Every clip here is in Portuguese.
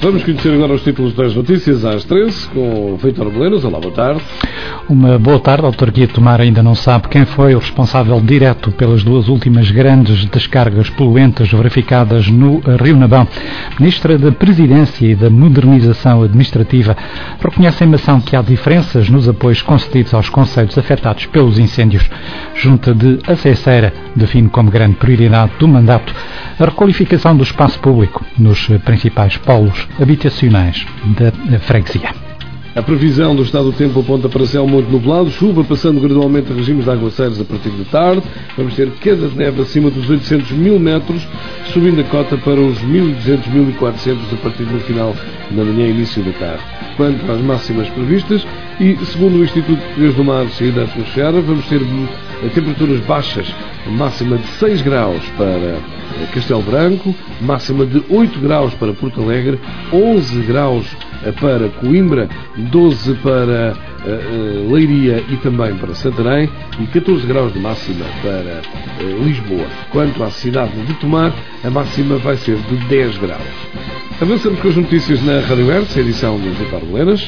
Vamos conhecer agora os títulos das notícias às 13 com o Vítor Melenas. Olá, boa tarde. Uma boa tarde. A autarquia de Tomar ainda não sabe quem foi o responsável direto pelas duas últimas grandes descargas poluentes verificadas no Rio Nabão. A Ministra da Presidência e da Modernização Administrativa reconhece em mação que há diferenças nos apoios concedidos aos concelhos afetados pelos incêndios. Junta de Acesseira define como grande prioridade do mandato a requalificação do espaço público nos principais polos habitacionais da freguesia. A previsão do estado do tempo aponta para céu muito nublado, chuva passando gradualmente a regimes de aguaceiros a partir de tarde. Vamos ter queda de neve acima dos 800 mil metros, subindo a cota para os 1.200, 1.400 a partir do final da manhã e início da tarde. Quanto às máximas previstas, e segundo o Instituto Português do Mar e da Atmosfera, vamos ter temperaturas baixas, máxima de 6 graus para Castelo Branco, máxima de 8 graus para Porto Alegre, 11 graus para Coimbra, 12 para Leiria e também para Santarém e 14 graus de máxima para Lisboa. Quanto à cidade de Tomar, a máxima vai ser de 10 graus. Avançamos com as notícias na Rádio Hertz, edição de Vítor Melenas.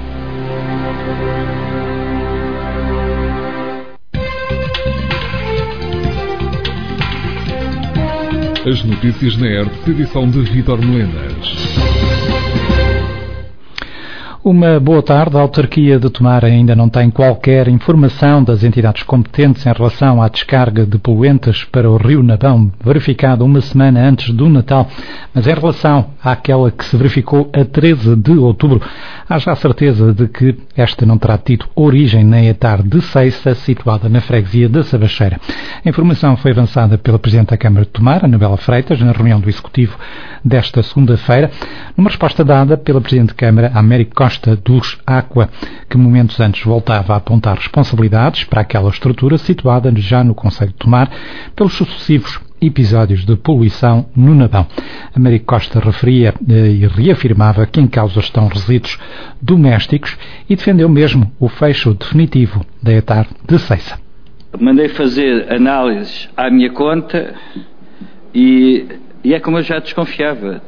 As notícias na Hertz, edição de Vítor Melenas. Uma boa tarde. A autarquia de Tomar ainda não tem qualquer informação das entidades competentes em relação à descarga de poluentes para o Rio Nabão, verificada uma semana antes do Natal. Mas em relação àquela que se verificou a 13 de outubro, há já certeza de que esta não terá tido origem na etar de Ceiça, situada na freguesia da Sabacheira. A informação foi avançada pela Presidente da Câmara de Tomar, Anabela Freitas, na reunião do Executivo desta segunda-feira, numa resposta dada pela Presidente da Câmara, Américo Costa dos Aqua, que momentos antes voltava a apontar responsabilidades para aquela estrutura situada já no concelho de Tomar pelos sucessivos episódios de poluição no Nabão. Américo Costa referia e reafirmava que em causa estão resíduos domésticos e defendeu mesmo o fecho definitivo da etar de Ceiça. Mandei fazer análises à minha conta e é como eu já desconfiava.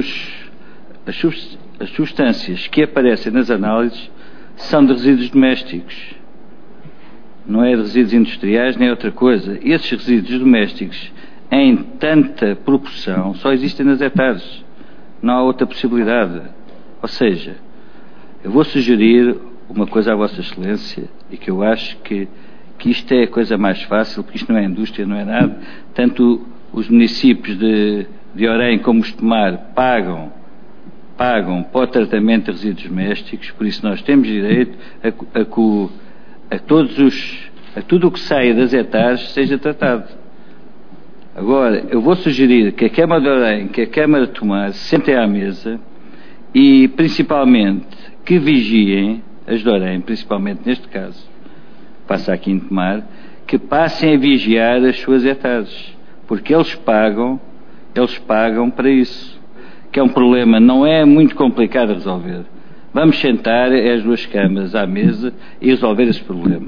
As substâncias que aparecem nas análises são de resíduos domésticos. Não é de resíduos industriais nem outra coisa. Esses resíduos domésticos, em tanta proporção, só existem nas etares. Não há outra possibilidade. Ou seja, eu vou sugerir uma coisa à Vossa Excelência e que eu acho que isto é a coisa mais fácil, porque isto não é indústria, não é nada. Tanto os municípios de Orém como os de Tomar pagam para o tratamento de resíduos domésticos, por isso nós temos direito a tudo o que saia das etares seja tratado. Agora, eu vou sugerir que a Câmara de Orém, que a Câmara de Tomar se sentem à mesa e, principalmente, que vigiem, as de Orém, principalmente neste caso, passa aqui em Tomar, que passem a vigiar as suas etares, porque eles pagam para isso. Que é um problema, não é muito complicado de resolver. Vamos sentar as duas câmaras à mesa e resolver esse problema.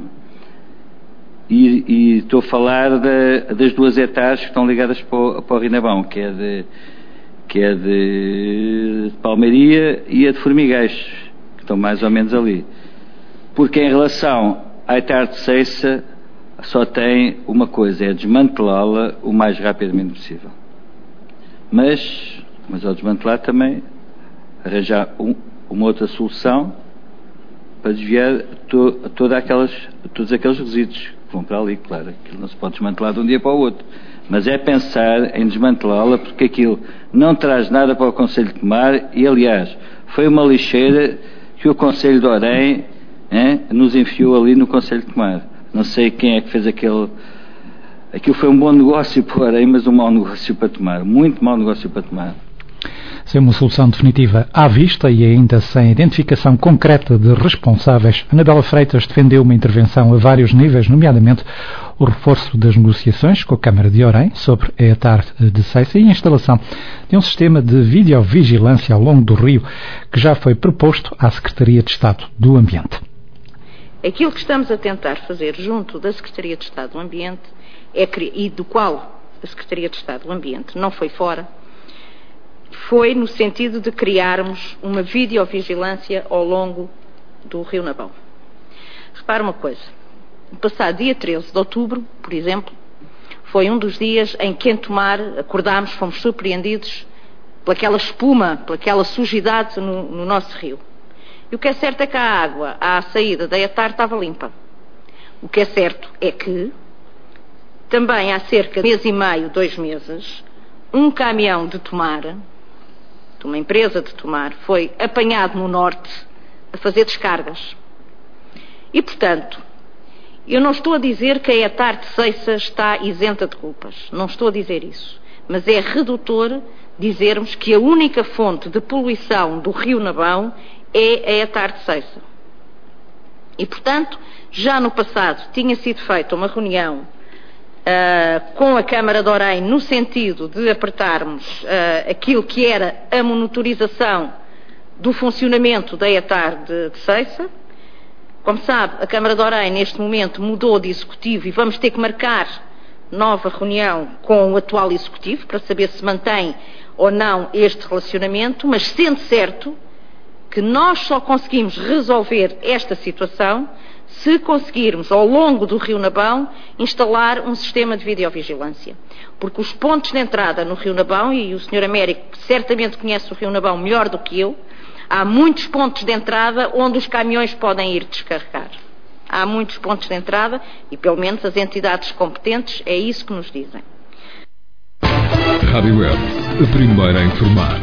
E estou a falar das duas etares que estão ligadas para o Rio Nabão, que é de Palmeiria e a de Formigais, que estão mais ou menos ali. Porque em relação à etar de Ceiça, só tem uma coisa, é desmantelá-la o mais rapidamente possível. Mas ao desmantelar também arranjar uma outra solução para desviar todos aqueles resíduos que vão para ali, claro, aquilo não se pode desmantelar de um dia para o outro, mas é pensar em desmantelá-la, porque aquilo não traz nada para o Concelho de Tomar e, aliás, foi uma lixeira que o Concelho de Orém nos enfiou ali no Concelho de Tomar. Não sei quem é que fez aquilo foi um bom negócio para Orém, mas um mau negócio para Tomar, muito mau negócio para Tomar. Sem uma solução definitiva à vista e ainda sem identificação concreta de responsáveis, Anabela Freitas defendeu uma intervenção a vários níveis, nomeadamente o reforço das negociações com a Câmara de Orém sobre a etar de Ceiça e a instalação de um sistema de videovigilância ao longo do rio que já foi proposto à Secretaria de Estado do Ambiente. Aquilo que estamos a tentar fazer junto da Secretaria de Estado do Ambiente e do qual a Secretaria de Estado do Ambiente não foi fora, foi no sentido de criarmos uma videovigilância ao longo do Rio Nabão. Repara uma coisa, no passado dia 13 de outubro, por exemplo, foi um dos dias em que em Tomar acordámos, fomos surpreendidos pelaquela espuma, pelaquela sujidade no nosso rio. E o que é certo é que a água à saída da ETAR estava limpa. O que é certo é que também há cerca de mês e meio, 2 meses, um caminhão de Tomar, de uma empresa de Tomar, foi apanhado no norte a fazer descargas. E, portanto, eu não estou a dizer que a ETAR de Ceiça está isenta de culpas. Não estou a dizer isso. Mas é redutor dizermos que a única fonte de poluição do Rio Nabão é a ETAR de Ceiça. E, portanto, já no passado tinha sido feita uma reunião com a Câmara de Orem no sentido de apertarmos aquilo que era a monitorização do funcionamento da ETAR de Ceiça. Como sabe, a Câmara de Orem neste momento mudou de executivo e vamos ter que marcar nova reunião com o atual executivo para saber se mantém ou não este relacionamento, mas sendo certo que nós só conseguimos resolver esta situação se conseguirmos, ao longo do Rio Nabão, instalar um sistema de videovigilância. Porque os pontos de entrada no Rio Nabão, e o Sr. Américo certamente conhece o Rio Nabão melhor do que eu, há muitos pontos de entrada onde os caminhões podem ir descarregar. Há muitos pontos de entrada e, pelo menos, as entidades competentes, é isso que nos dizem. Rádio Web, a primeira a informar.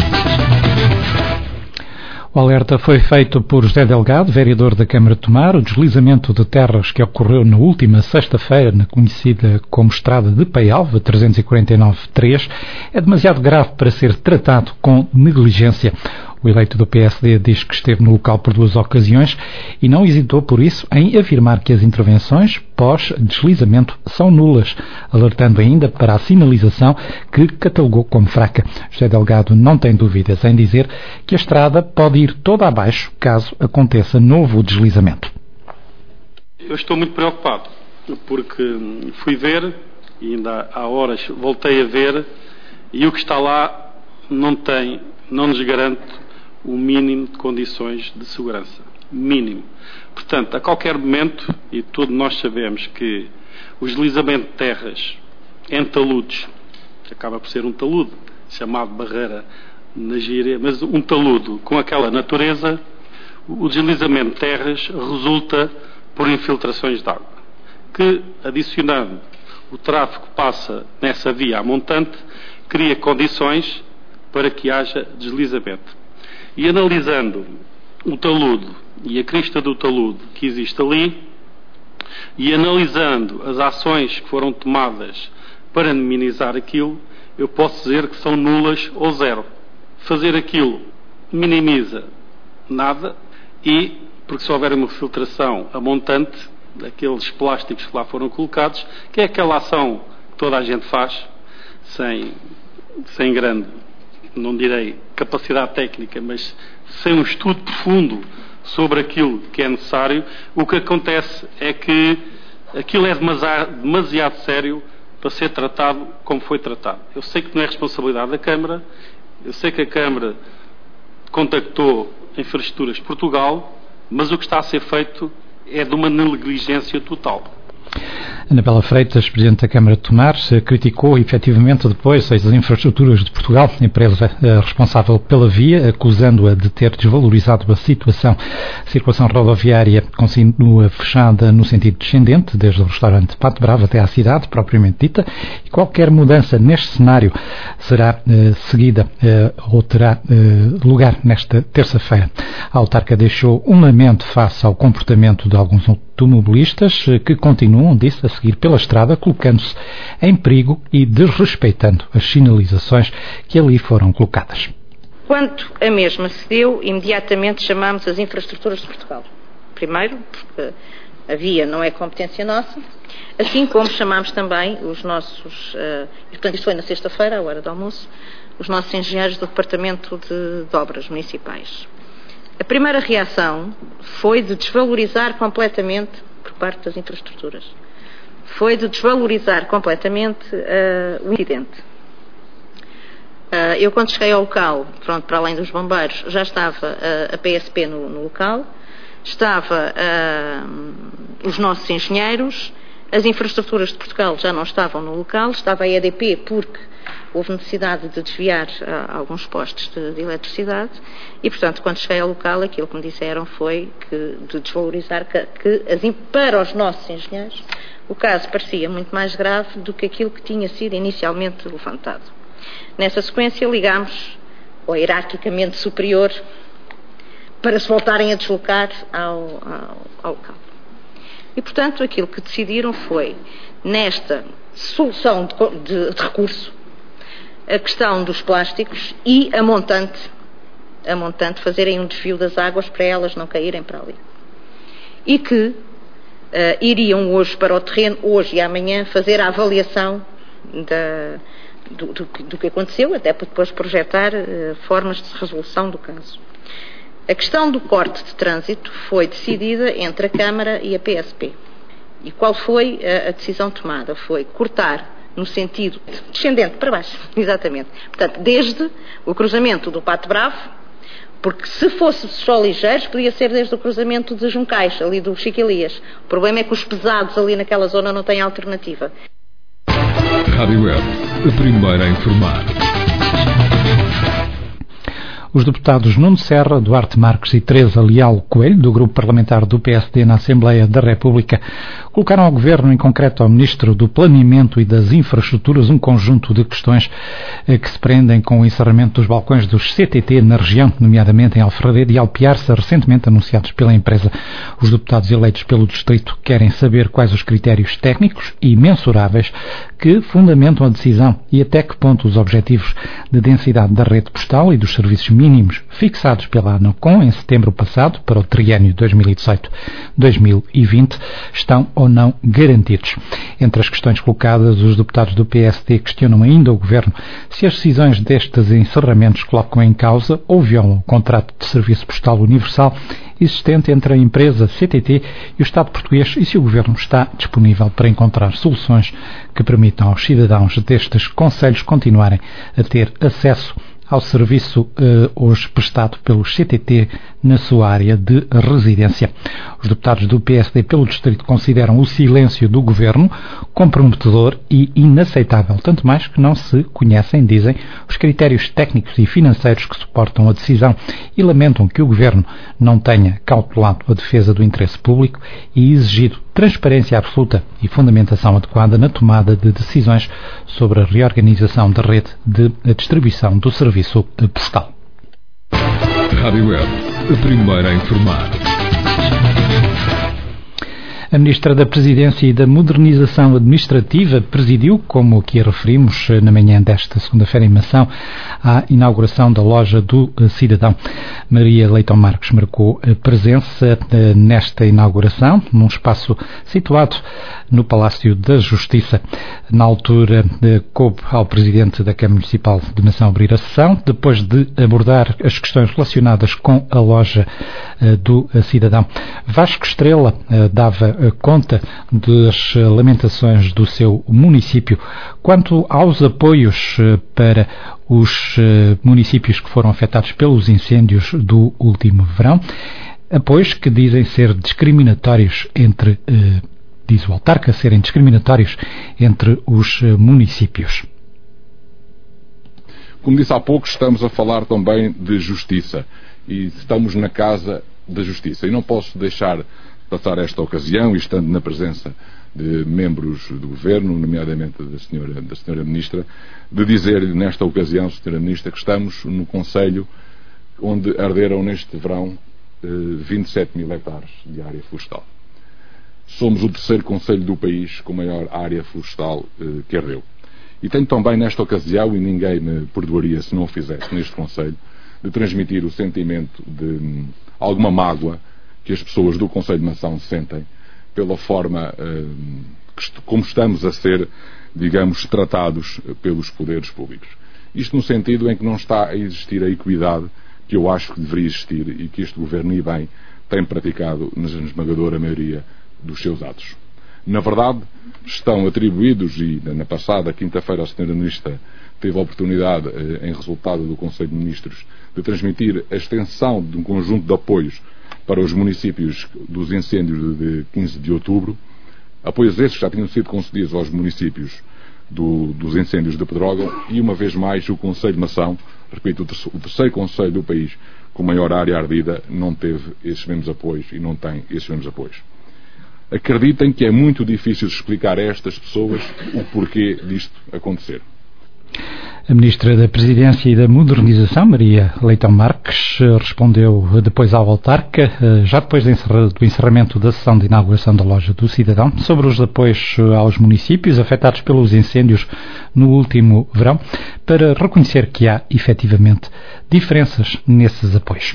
O alerta foi feito por José Delgado, vereador da Câmara de Tomar. O deslizamento de terras que ocorreu na última sexta-feira, na conhecida como Estrada de Paialva, 349-3, é demasiado grave para ser tratado com negligência. O eleito do PSD diz que esteve no local por 2 ocasiões e não hesitou, por isso, em afirmar que as intervenções pós-deslizamento são nulas, alertando ainda para a sinalização que catalogou como fraca. José Delgado não tem dúvidas em dizer que a estrada pode ir toda abaixo caso aconteça novo deslizamento. Eu estou muito preocupado, porque fui ver, e ainda há horas voltei a ver, e o que está lá não nos garante o mínimo de condições de segurança. Mínimo. Portanto, a qualquer momento, e todos nós sabemos que o deslizamento de terras em taludes, que acaba por ser um talude, chamado barreira na gíria, mas um taludo com aquela natureza, o deslizamento de terras resulta por infiltrações de água, que, adicionando o tráfego que passa nessa via a montante, cria condições para que haja deslizamento. E analisando o talude e a crista do talude que existe ali, e analisando as ações que foram tomadas para minimizar aquilo, eu posso dizer que são nulas ou zero. Fazer aquilo minimiza nada, e, porque se houver uma filtração a montante, daqueles plásticos que lá foram colocados, que é aquela ação que toda a gente faz, sem grande, não direi capacidade técnica, mas sem um estudo profundo sobre aquilo que é necessário, o que acontece é que aquilo é demasiado sério para ser tratado como foi tratado. Eu sei que não é responsabilidade da Câmara, eu sei que a Câmara contactou Infraestruturas de Portugal, mas o que está a ser feito é de uma negligência total. Anabela Freitas, Presidente da Câmara de Tomar, criticou efetivamente depois as Infraestruturas de Portugal, a empresa responsável pela via, acusando-a de ter desvalorizado a situação. A circulação rodoviária continua fechada no sentido descendente, desde o restaurante Pato Bravo até à cidade, propriamente dita, e qualquer mudança neste cenário será seguida ou terá lugar nesta terça-feira. A autarca deixou um lamento face ao comportamento de alguns automobilistas que continuam, disse, a seguir pela estrada, colocando-se em perigo e desrespeitando as sinalizações que ali foram colocadas. Quando a mesma se deu, imediatamente chamámos as Infraestruturas de Portugal. Primeiro, porque a via não é competência nossa, assim como chamámos também os nossos, e portanto isto foi na sexta-feira, à hora do almoço, os nossos engenheiros do Departamento de Obras Municipais. A primeira reação foi de desvalorizar completamente, por parte das infraestruturas, foi de desvalorizar completamente o incidente. Eu, quando cheguei ao local, pronto, para além dos bombeiros, já estava a PSP no local, estava os nossos engenheiros, as infraestruturas de Portugal já não estavam no local, estava a EDP porque houve necessidade de desviar alguns postos de eletricidade e, portanto, quando cheguei ao local, aquilo que me disseram foi de desvalorizar que para os nossos engenheiros o caso parecia muito mais grave do que aquilo que tinha sido inicialmente levantado. Nessa sequência ligámos ao hierarquicamente superior para se voltarem a deslocar ao local. E, portanto, aquilo que decidiram foi, nesta solução de recurso, a questão dos plásticos e a montante fazerem um desvio das águas para elas não caírem para ali. E que iriam hoje para o terreno, hoje e amanhã, fazer a avaliação do que aconteceu, até para depois projetar formas de resolução do caso. A questão do corte de trânsito foi decidida entre a Câmara e a PSP. E qual foi a decisão tomada? Foi cortar no sentido descendente para baixo, exatamente. Portanto, desde o cruzamento do Pato Bravo, porque se fosse só ligeiros, podia ser desde o cruzamento de Juncais, ali do Chico Elias. O problema é que os pesados ali naquela zona não têm alternativa. Rádio Web, a primeira a informar. Os deputados Nuno Serra, Duarte Marques e Teresa Leal Coelho, do grupo parlamentar do PSD na Assembleia da República, colocaram ao Governo, em concreto ao Ministro do Planeamento e das Infraestruturas, um conjunto de questões que se prendem com o encerramento dos balcões dos CTT na região, nomeadamente em Alfarrede e Alpiarça, recentemente anunciados pela empresa. Os deputados eleitos pelo Distrito querem saber quais os critérios técnicos e mensuráveis que fundamentam a decisão e até que ponto os objetivos de densidade da rede postal e dos serviços mínimos fixados pela ANACOM em setembro passado para o triênio 2018-2020 estão ou não garantidos. Entre as questões colocadas, os deputados do PSD questionam ainda o Governo se as decisões destes encerramentos colocam em causa ou violam o contrato de serviço postal universal existente entre a empresa CTT e o Estado português e se o Governo está disponível para encontrar soluções que permitam aos cidadãos destes concelhos continuarem a ter acesso ao serviço hoje prestado pelos CTT na sua área de residência. Os deputados do PSD pelo Distrito consideram o silêncio do Governo comprometedor e inaceitável, tanto mais que não se conhecem, dizem, os critérios técnicos e financeiros que suportam a decisão e lamentam que o Governo não tenha cautelado a defesa do interesse público e exigido transparência absoluta e fundamentação adequada na tomada de decisões sobre a reorganização da rede de distribuição do serviço postal. Rádio Web, a primeira a informar. A Ministra da Presidência e da Modernização Administrativa presidiu, como aqui referimos, na manhã desta segunda-feira em Mação, a inauguração da Loja do Cidadão. Maria Leitão Marques marcou a presença nesta inauguração, num espaço situado no Palácio da Justiça. Na altura, coube ao Presidente da Câmara Municipal de Mação abrir a sessão, depois de abordar as questões relacionadas com a Loja do Cidadão. Vasco Estrela dava conta das lamentações do seu município quanto aos apoios para os municípios que foram afetados pelos incêndios do último verão, apoios que dizem ser discriminatórios entre, diz o autarca, serem discriminatórios entre os municípios. Como disse há pouco, estamos a falar também de justiça e estamos na Casa da Justiça e não posso deixar passar esta ocasião, e estando na presença de membros do Governo, nomeadamente da senhora Ministra, de dizer nesta ocasião, senhora Ministra, que estamos no Concelho onde arderam neste verão 27 mil hectares de área florestal. Somos o terceiro concelho do país com maior área florestal que ardeu. E tenho também nesta ocasião, e ninguém me perdoaria se não o fizesse neste concelho, de transmitir o sentimento de alguma mágoa que as pessoas do Concelho de Mação sentem pela forma como estamos a ser, digamos, tratados pelos poderes públicos. Isto no sentido em que não está a existir a equidade que eu acho que deveria existir e que este Governo, e bem, tem praticado na esmagadora maioria dos seus atos. Na verdade, estão atribuídos, e na passada quinta-feira a Sra. Ministra teve a oportunidade, em resultado do Conselho de Ministros, de transmitir a extensão de um conjunto de apoios para os municípios dos incêndios de 15 de outubro, apoios esses que já tinham sido concedidos aos municípios dos incêndios de Pedrógão, e uma vez mais o Conselho de Mação, repito, o terceiro Conselho do país com maior área ardida, não teve esses mesmos apoios e não tem esses mesmos apoios. Acreditem que é muito difícil explicar a estas pessoas o porquê disto acontecer. A Ministra da Presidência e da Modernização, Maria Leitão Marques, respondeu depois ao autarca, já depois do encerramento da sessão de inauguração da Loja do Cidadão, sobre os apoios aos municípios afetados pelos incêndios no último verão, para reconhecer que há, efetivamente, diferenças nesses apoios.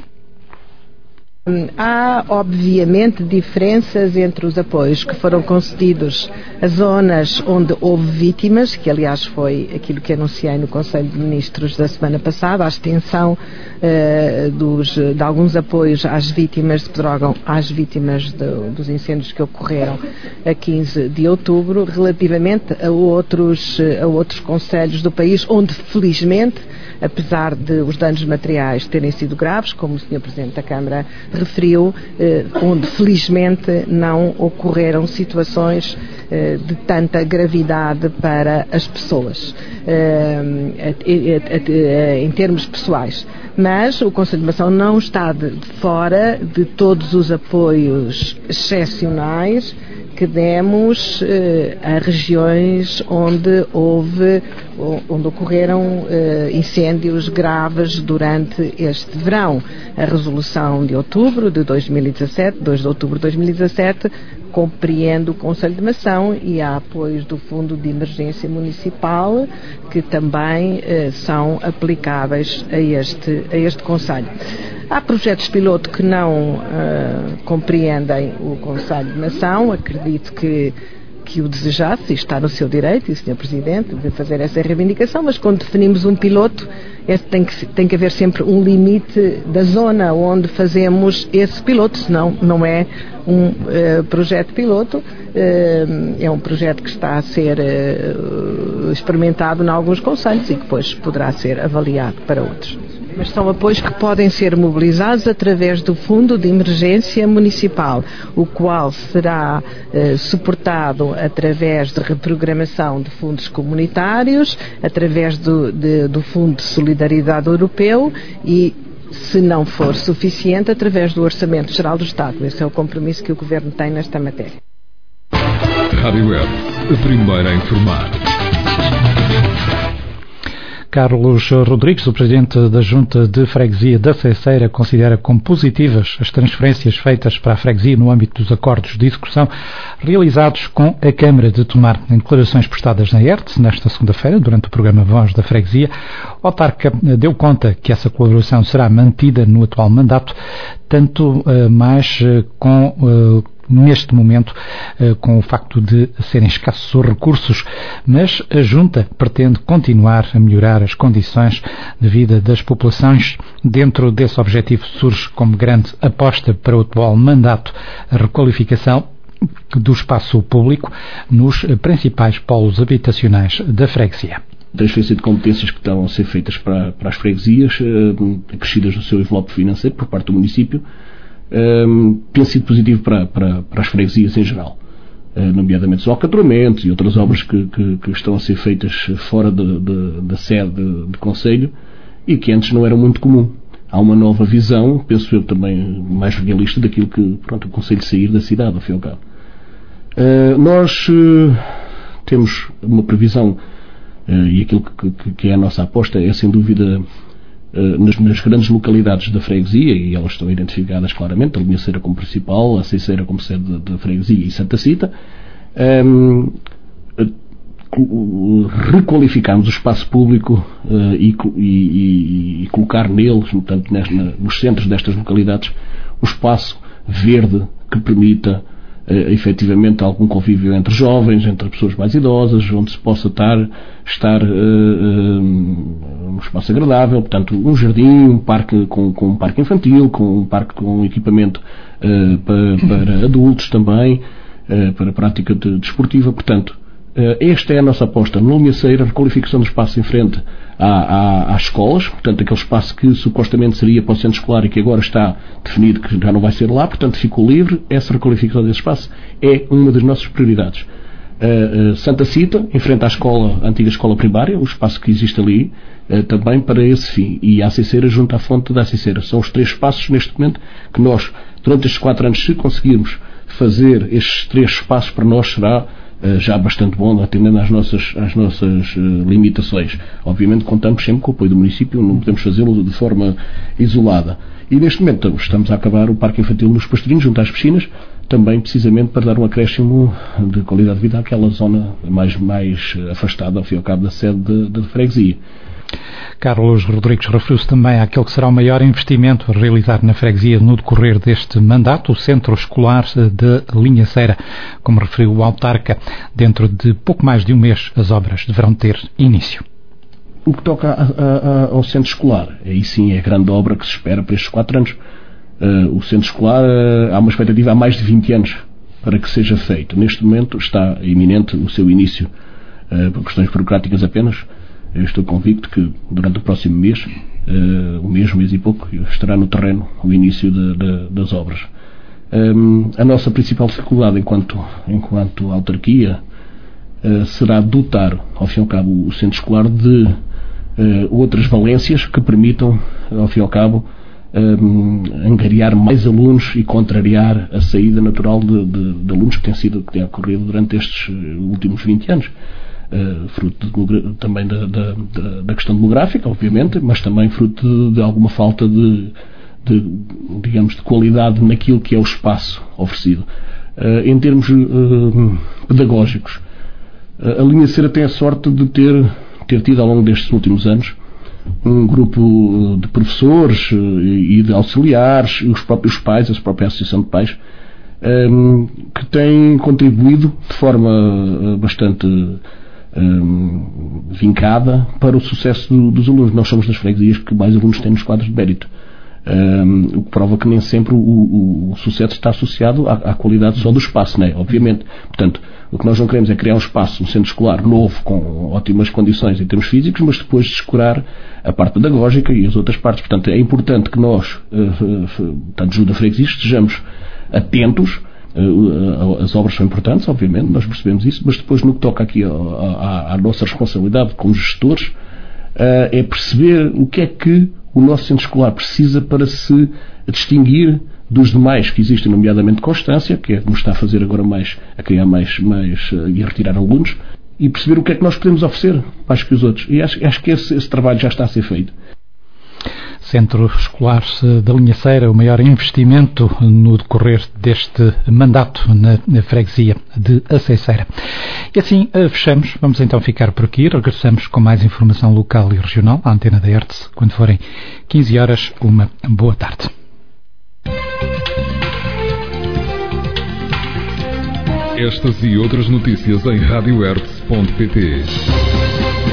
Há, obviamente, diferenças entre os apoios que foram concedidos a zonas onde houve vítimas, que aliás foi aquilo que anunciei no Conselho de Ministros da semana passada, a extensão de alguns apoios às vítimas de Pedrógão, às vítimas dos incêndios que ocorreram a 15 de outubro, relativamente a outros concelhos do país, onde felizmente, apesar de os danos materiais terem sido graves, como o Sr. Presidente da Câmara referiu, onde felizmente não ocorreram situações de tanta gravidade para as pessoas, em termos pessoais. Mas o Conselho de Mação não está de fora de todos os apoios excepcionais que demos a regiões onde ocorreram incêndios graves durante este verão. A resolução de outubro de 2017, 2 de outubro de 2017, compreende o Conselho de Mação e há apoios do Fundo de Emergência Municipal que também são aplicáveis a este Conselho. Há projetos piloto que não compreendem o Conselho de Mação. Acredito que o desejasse, e está no seu direito, e o Sr. Presidente, de fazer essa reivindicação, mas quando definimos um piloto, tem que haver sempre um limite da zona onde fazemos esse piloto, senão não é um projeto piloto, é um projeto que está a ser experimentado em alguns concelhos e que depois poderá ser avaliado para outros. Mas são apoios que podem ser mobilizados através do Fundo de Emergência Municipal, o qual será suportado através de reprogramação de fundos comunitários, através do Fundo de Solidariedade Europeu e, se não for suficiente, através do Orçamento Geral do Estado. Esse é o compromisso que o Governo tem nesta matéria. Rádio Web, a primeira a informar. Carlos Rodrigues, o Presidente da Junta de Freguesia da Ceceira, considera como positivas as transferências feitas para a freguesia no âmbito dos acordos de execução realizados com a Câmara de Tomar. Em declarações prestadas na ERTE, nesta segunda-feira, durante o programa Voz da Freguesia, o autarca deu conta que essa colaboração será mantida no atual mandato, tanto mais neste momento, com o facto de serem escassos os recursos, mas a Junta pretende continuar a melhorar as condições de vida das populações. Dentro desse objetivo surge como grande aposta para o atual mandato a requalificação do espaço público nos principais polos habitacionais da freguesia. Transferência de competências que estão a ser feitas para as freguesias, acrescidas no seu envelope financeiro por parte do município, tem sido positivo para as freguesias em geral, nomeadamente os alcatramentos e outras obras que estão a ser feitas fora da sede de Conselho e que antes não eram muito comum. Há uma nova visão, penso eu também mais realista, daquilo que o Conselho sair da cidade, ao fim e ao cabo. Nós temos uma previsão, e aquilo que é a nossa aposta é sem dúvida nas grandes localidades da freguesia, e elas estão identificadas claramente, a Linhaceira como principal, a Ceceira como sede da freguesia e Santa Cita, requalificarmos o espaço público e colocar neles, portanto, nos centros destas localidades, um espaço verde que permita efetivamente algum convívio entre jovens, entre pessoas mais idosas, onde se possa estar num espaço agradável, portanto um jardim, um parque com um parque infantil, com um parque com equipamento para adultos também, para a prática desportiva. Portanto, esta é a nossa aposta no Linhaceira, a requalificação do espaço em frente às escolas, portanto aquele espaço que supostamente seria para o centro escolar e que agora está definido que já não vai ser lá, portanto ficou livre. Essa requalificação desse espaço é uma das nossas prioridades. Santa Cita, em frente à escola, a antiga escola primária, o espaço que existe ali, também para esse fim, e a Aceiceira junto à fonte da Aceiceira. São os 3 espaços neste momento que nós, durante estes 4 anos, se conseguirmos fazer estes 3 espaços, para nós será já bastante bom, atendendo às nossas limitações. Obviamente contamos sempre com o apoio do município, não podemos fazê-lo de forma isolada. E neste momento estamos a acabar o Parque Infantil nos Pastorinhos, junto às piscinas, também precisamente para dar um acréscimo de qualidade de vida àquela zona mais afastada, ao fim e ao cabo, da sede da freguesia. Carlos Rodrigues referiu-se também àquele que será o maior investimento a realizar na freguesia no decorrer deste mandato, o Centro Escolar de Linhaceira. Como referiu o autarca, dentro de pouco mais de um mês as obras deverão ter início. O que toca ao centro escolar, aí sim é a grande obra que se espera para estes 4 anos. O centro escolar, há uma expectativa há mais de 20 anos para que seja feito. Neste momento está iminente o seu início, por questões burocráticas apenas. Eu estou convicto que durante o próximo mês, mês e pouco, estará no terreno o início das obras. A nossa principal dificuldade enquanto autarquia será dotar, ao fim e ao cabo, o centro escolar de outras valências que permitam, ao fim e ao cabo, angariar mais alunos e contrariar a saída natural de alunos que tem ocorrido durante estes últimos 20 anos. Fruto também da questão demográfica, obviamente, mas também fruto de alguma falta de qualidade naquilo que é o espaço oferecido. Em termos pedagógicos, a Linhaceira tem a sorte de ter tido ao longo destes últimos anos um grupo de professores e de auxiliares, os próprios pais, a própria Associação de Pais, que têm contribuído de forma bastante vincada para o sucesso dos alunos. Nós somos das freguesias que mais alunos têm nos quadros de mérito, o que prova que nem sempre o sucesso está associado à qualidade só do espaço, né? Obviamente. Portanto, o que nós não queremos é criar um espaço, um centro escolar novo, com ótimas condições em termos físicos, mas depois descurar a parte pedagógica e as outras partes. Portanto, é importante que nós, tanto junto da freguesia, estejamos atentos. As obras são importantes, obviamente, nós percebemos isso, mas depois, no que toca aqui à nossa responsabilidade como gestores, é perceber o que é que o nosso centro escolar precisa para se distinguir dos demais que existem, nomeadamente Constância, que é como está a fazer agora a criar mais e a retirar alunos, e perceber o que é que nós podemos oferecer mais que os outros. E acho que esse trabalho já está a ser feito. Centro Escolar da Linhaceira, o maior investimento no decorrer deste mandato na freguesia de Aceiceira. E assim fechamos. Vamos então ficar por aqui. Regressamos com mais informação local e regional à antena da Hertz quando forem 15 horas. Uma boa tarde. Estas e outras notícias em radiohertz.pt.